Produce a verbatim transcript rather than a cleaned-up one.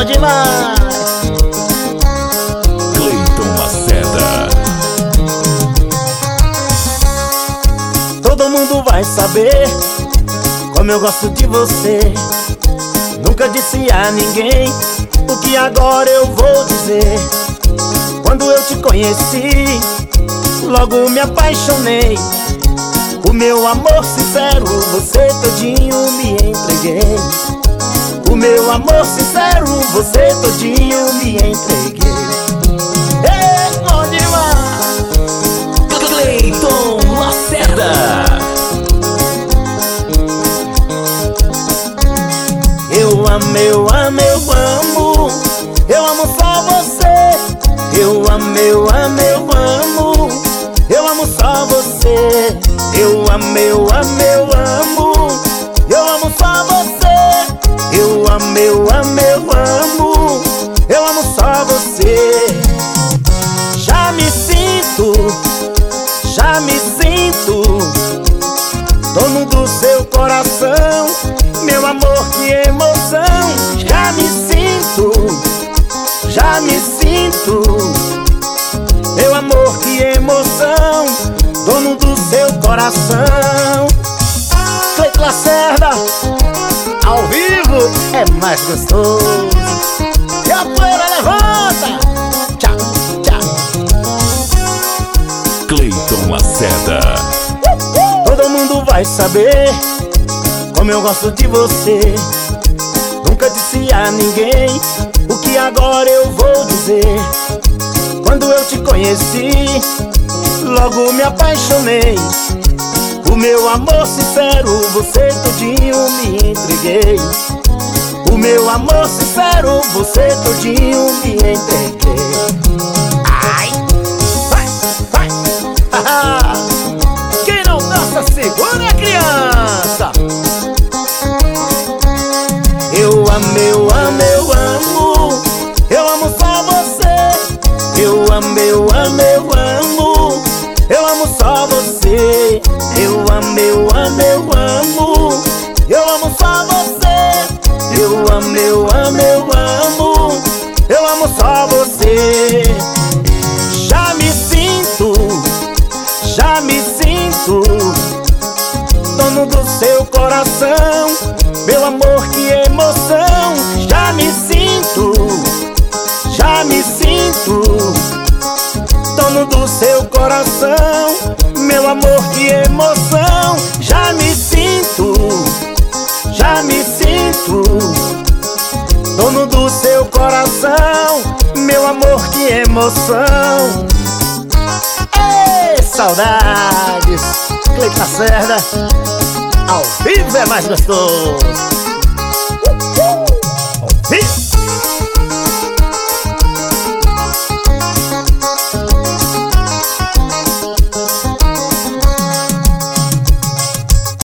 demais. Cleiton Lacerda. Todo mundo vai saber como eu gosto de você. Nunca disse a ninguém o que agora eu vou dizer. Quando eu te conheci, logo me apaixonei. O meu amor sincero, você todinho me entreguei. O meu amor sincero, você todinho me entreguei. Ei, bom demais. Cleiton Lacerda. Eu amo, eu amo, eu amo. Eu amo só você. Eu amo, eu amo, eu amo. Eu amo só você. Eu amo, eu amo, eu amo. Eu amo só você. Eu amo, eu amo, eu amo. Eu amo só você. Já me sinto, já me sinto dono do seu coração. Meu amor, que emoção. Já me sinto, já me sinto. Meu amor, que emoção. Dono do seu coração. Cleiton Lacerda, ao vivo é mais gostoso. E a poeira levanta. Tchau, tchau. Cleiton Lacerda. Todo mundo vai saber como eu gosto de você. Nunca disse a ninguém o que agora eu vou dizer. Quando eu te conheci, logo me apaixonei. O meu amor sincero, você todinho me entreguei. O meu amor sincero, você todinho me entreguei. Ai, vai, vai. Quem não dança segura a criança. Eu amo, eu amo, eu amo. Eu amo só você. Eu amo, eu amo, eu amo. Eu amo só você. Eu amo, eu amo, eu amo. Eu amo só você. Eu amo, eu amo, eu amo. Eu amo só você. Já me sinto, já me sinto dono do seu coração. Meu amor, que emoção. Já me sinto, já me sinto dono do seu coração. Meu amor, que emoção. Já me sinto, já me sinto dono do seu coração. Meu amor, que emoção. Ei, saudades. Cleiton Lacerda, ao vivo é mais gostoso.